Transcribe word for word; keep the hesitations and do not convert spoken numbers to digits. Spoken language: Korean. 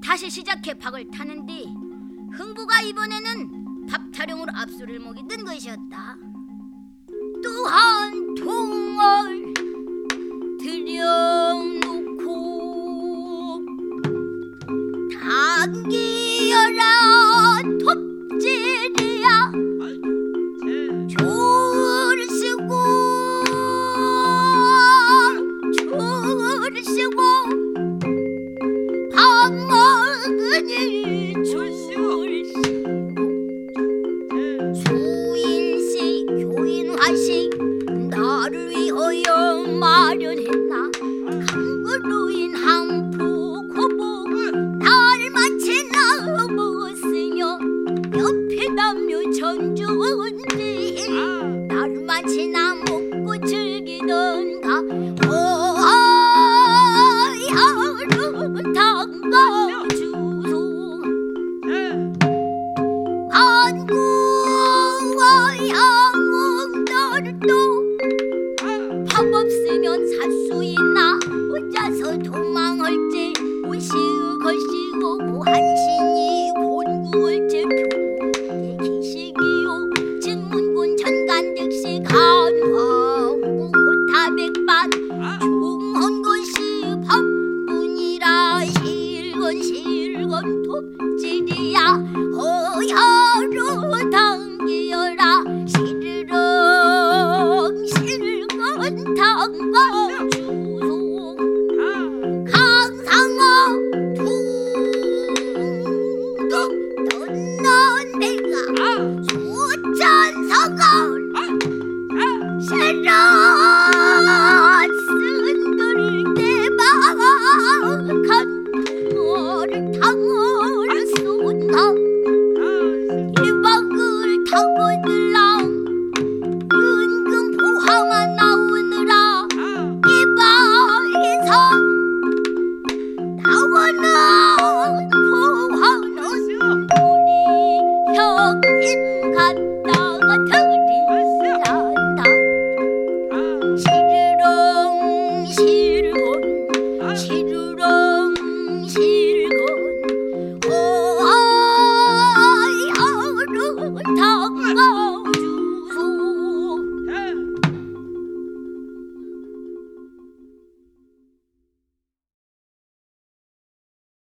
다시 시작해 박을 타는데 흥부가 이번에는 밥 타령으로 앞수를 먹이던 것이었다. 또한 통을 들여놓고 당기여라 톱질이야 줄을 쓰고 줄을 쓰고 밥 먹으니 줄 쓰고 수인식 교인화식 나를 위하여 마련했나 강구루인 항포 고복 나를 만치나 먹었으며 옆에 남녀 전주원지 나를 만치나 먹고 즐기던가 어하야를 담가주소 안구와 양웅 너를 또 밥 없으면 살 수 있나